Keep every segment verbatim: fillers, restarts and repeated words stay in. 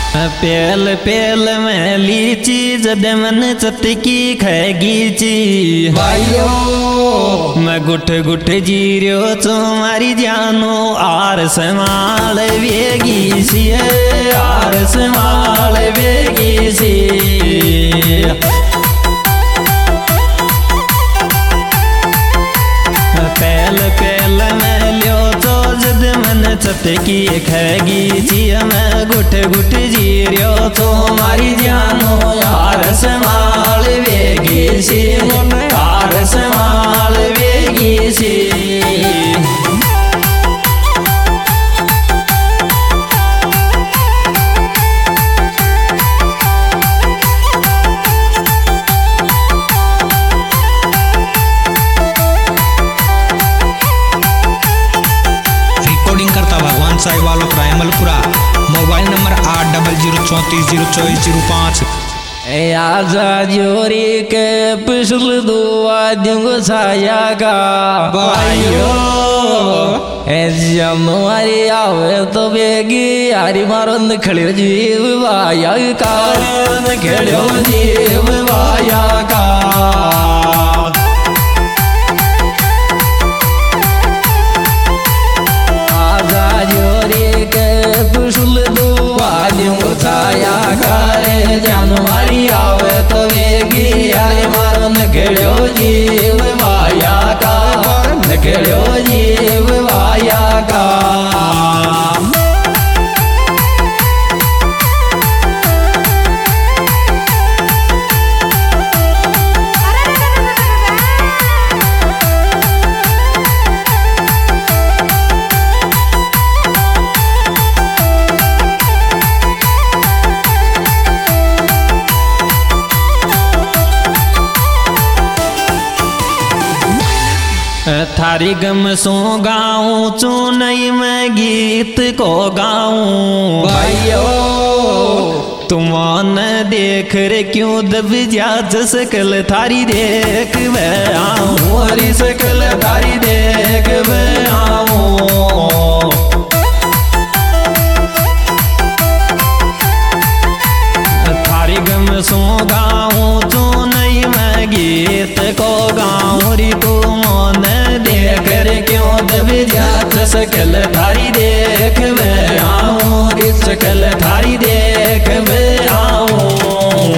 पेल पेल में लीची जद मन चटकी खेगी ची भाइयों मैं गुट गुट जीरो तुम्हारी जानो आर संभाल वेगी सी आर संभाल वेगी सी पेल पेल में लियो तो जद मन चटकी खेगी ची मैं गुट गुट जीरो तुम्हारी जानो यार संभाल वेगी सी यार संभाल वेगी सी साई वालों प्राइमलपुरा मोबाइल नंबर आठ डबल जीरो चौंतीस जीरो चौबीस जीरो पाँच। आजा जोरी के पिछल दुआ दूंगो छाया का भाइयों हमारी आवे तो बेगी यारी मारो नखड़ो जीव वाया का नखड़ो जीव वाया का छाया करे जानवारी आवे तो वेगी यारी मारो नखड़ो जीव वाया का नखड़ो जीव वाया का थारी गम सो गाऊं चुनई में गीत को गाऊं भाइयों तुमान देख रे क्यों दब जा सकल थारी देख वे आऊं हरी सकल थारी देख वे आऊं थारी गम सो गाऊं चुनई में गीत को गाऊं री तुमान देख रे क्यों दब जात सकल थारी देख वे आऊं सकल थारी देख वे आऊं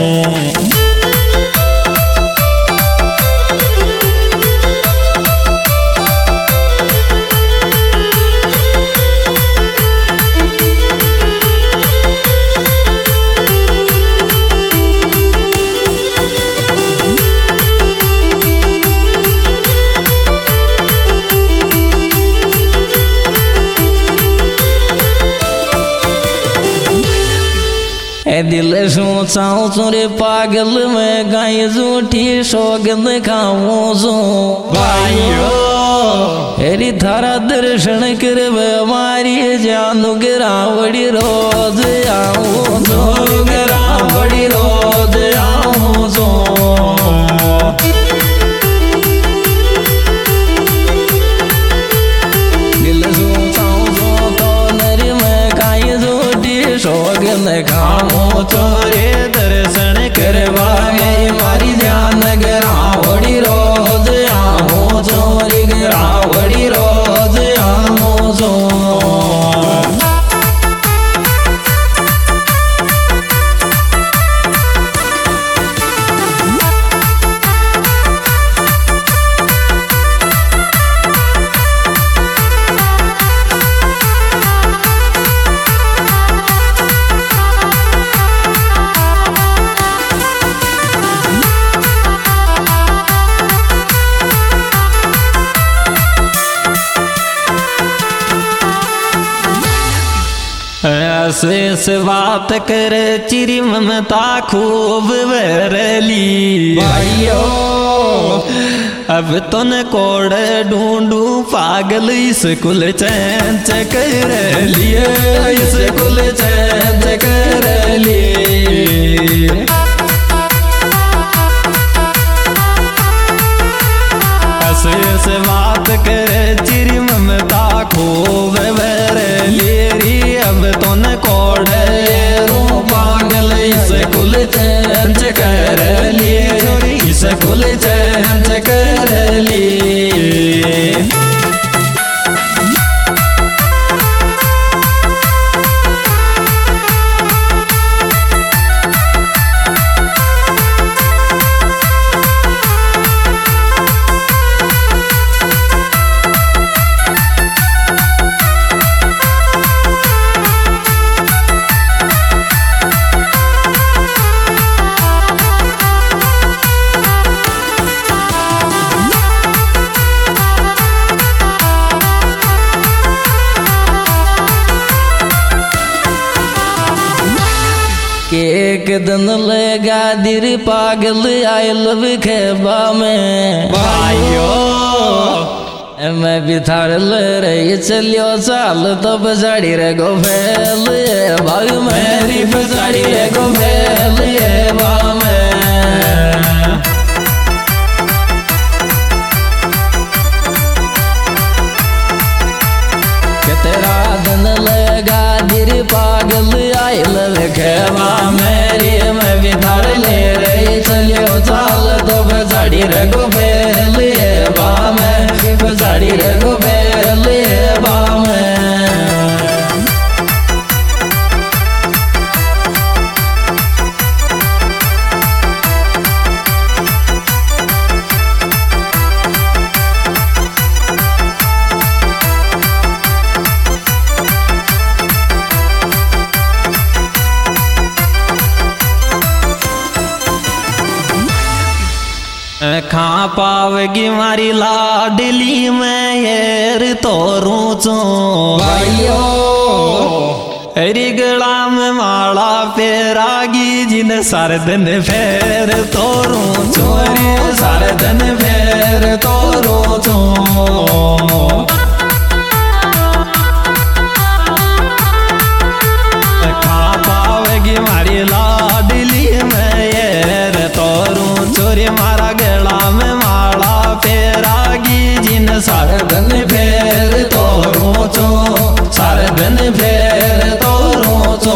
दिल सोचाऊं सुरे पागल में गाय झूठी सौगंध खाऊं सो भाइयों हेरी थारा दर्शन कर हमारी जानू गिरावड़ी रोज आऊं सो गिरावड़ी रोज आऊं सो दिल सोचाऊं सो तो नरी में गाय झूठी सौगंध खाऊं तोरे दर्शन करवा में मारी जान गिरावड़ी रोज आऊं चोरी गिरावड़ी रोज आऊं सो शेष बात कर चिरी ममता खूब वरली भाइयों अब तो न कोड़ ढूंढू पागल स्कूल चैंच कर लिए स्कूल चैंच कर लिए शेष बात कर चिरी ममता खूब वरली अब तो न कोड़ के एक दिन लगा दिर पागल आयल खेबा में भाइयों मैं भी थार ले रही चलियो साल तो बजाड़ी रे गो फैल भाग मेरी बजाड़ी रे गो फैल बा में के तेरा दिन लगा दिर पागल आयल खेबा मेरी मैं भी थार ले रही चलियो साल तो बजाड़ी रे गो फैल बा में बजाड़ी रे गो फैल बा में खा पावगी मारी लाडली में येर तोरू चो भाइयों रिगड़ा में माला फेरागी जिन सरदन फेर तोरू चोरी सरदन फेर तोरू चो खा पावगी मारी लाडली में येर तोरू चोरी मारा में माला फेरागी जिन सरदन फेर तोरू चो सरदन फेर तोरू चो।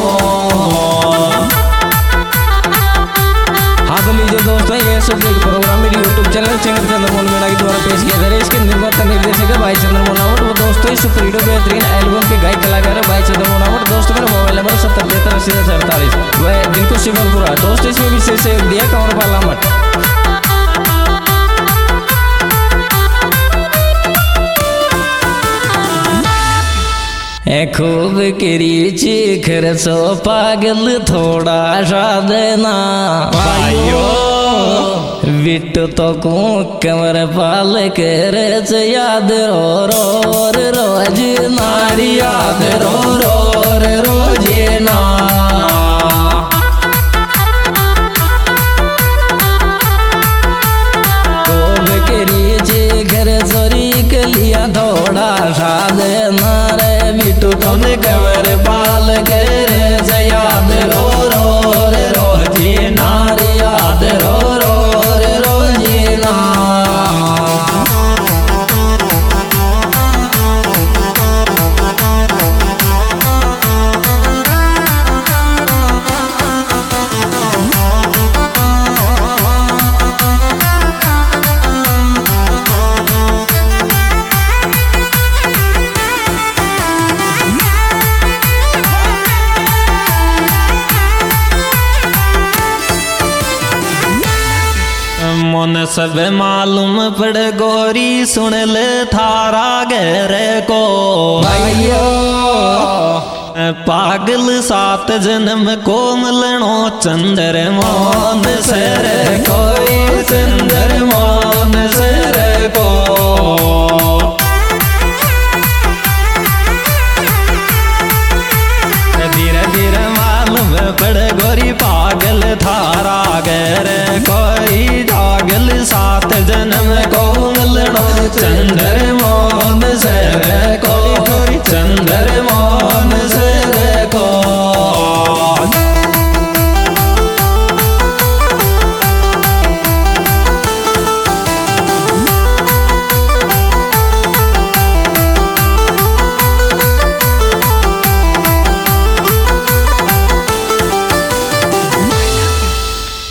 हाँ तो लीजिए दोस्तों ये सब प्रोग्राम मेरी YouTube channel singer Chandramohan Meena के द्वारा पेश किया जा रहा है। इसके निर्माता निर्देशक है भाई चंद्रमोहन आवट। वो दोस्तों इस सुपर हीरो बेहतरीन एल्बम के गायक कलाकार है भाई चंद्रमोहन आवट। दोस्तों मेरा मोबाइल नंबर सत्तर तिहत्तर अस्सी सैंतालीस वह दिल को शिवनपुरा। दोस्तों इसमें विशेष सहयोग दिया कंवर पाला मठ। खूब करी चीखर सो पागल थोड़ा सा देना भाइयों बिट्टू तो को कमर पाल कर याद रो रो रोज नारी याद रो रो रोज ना खूब करी चीखर सोरी के लिया थोड़ा सा देना बिट्टू तुम कमर पाल कर याद रो रो रे रोजी नार याद रो रो रे रोजी ना मन सब मालूम पड़ गोरी सुन ले थारा गहरे को भाइयों पागल सात जन्म को मिलनो चंद्र मान सर कोई चंद्र मान सर को धीरे धीरे मालूम पड़ गोरी पागल थारा गहरे कोई जागल सात जन्म को मिलनो चंद्र